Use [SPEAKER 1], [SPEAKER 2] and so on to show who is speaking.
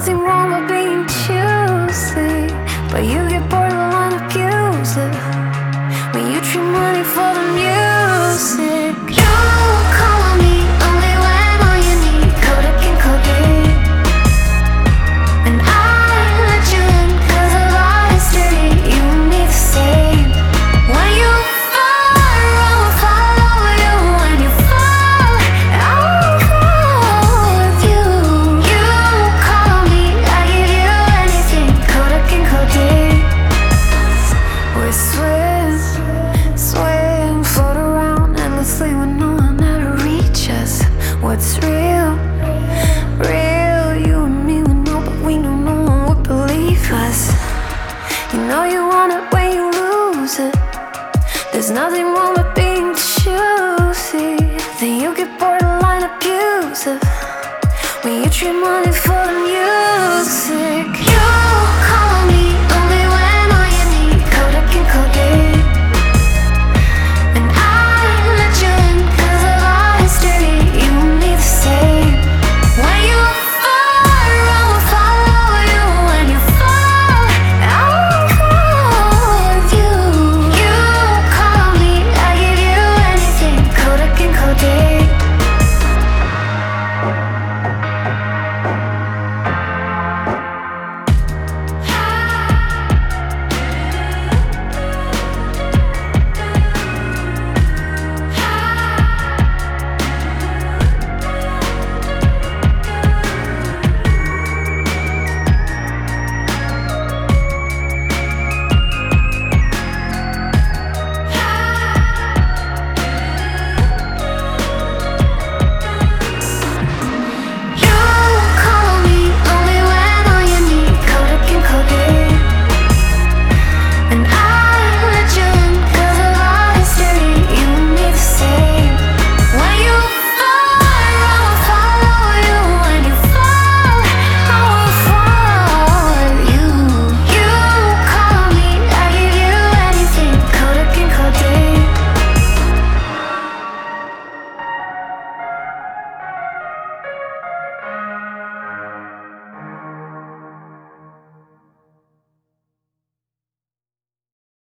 [SPEAKER 1] nothing wrong with being choosy, but you get borderline abusive when you treat money for the music. You call on me only when all you need Kodak and codeine, and I let you in 'cause of our history. You and me the same. When you fall, I will follow you. When you fall, I will fall with you. You call on me, I give you anything. Kodak and codeine. We swim, float around endlessly with no one there to reach us. What's real? You and me would know, but we know no one would believe us. You know you want it when you lose it. There's nothing wrong with being choosy. Then you get borderline abusive when you treat money for